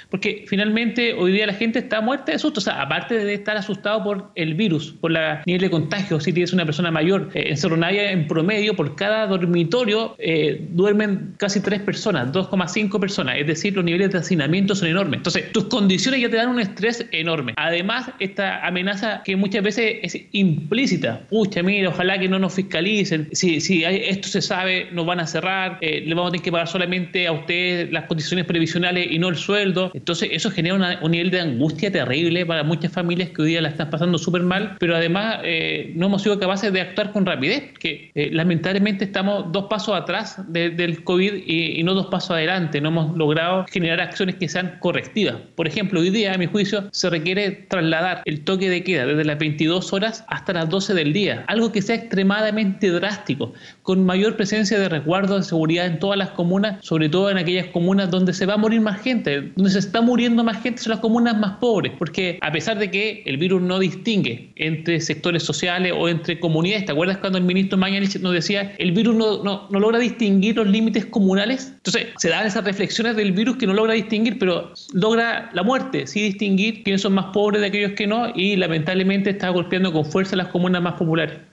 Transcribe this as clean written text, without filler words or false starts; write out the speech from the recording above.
porque finalmente hoy día la gente está muerta de susto. O sea, aparte de estar asustado por el virus, por la nivel de contagio, si tienes una persona mayor, en Cerro Navia en promedio por cada dormitorio duermen casi 3 personas, 2,5 personas, es decir, los niveles de hacinamiento son enormes. Entonces, tus condiciones ya te dan un estrés enorme. Además, esta amenaza que muchas veces es implícita. Pucha, mira, ojalá que no nos fiscalicen. Si esto se sabe, nos van a cerrar, le vamos a tener que pagar solamente a ustedes las condiciones previsionales y no el sueldo. Entonces, eso genera un nivel de angustia terrible para muchas familias que hoy día la están pasando súper mal, pero además no hemos sido capaces de actuar con rapidez, que lamentablemente estamos 2 pasos atrás del COVID y no 2 pasos adelante. No hemos logrado generar acciones que sean correctivas. Por ejemplo, hoy día, a mi juicio, se requiere trasladar el toque de queda desde las 22 horas hasta las 12 del día, algo que sea extremadamente drástico, con mayor presencia de resguardo de seguridad en todas las comunas, sobre todo en aquellas comunas donde se va a morir más gente, donde se está muriendo más gente, son las comunas más pobres, porque a pesar de que el virus no distingue entre sectores sociales o entre comunidades, ¿te acuerdas cuando el ministro Mañalich nos decía el virus no logra distinguir los límites comunales? Entonces se dan esas reflexiones del virus que no logra distinguir, pero logra la muerte, sí distinguir quiénes son más pobres de aquellos que no, y lamentablemente está golpeando con fuerza las comunas más populares.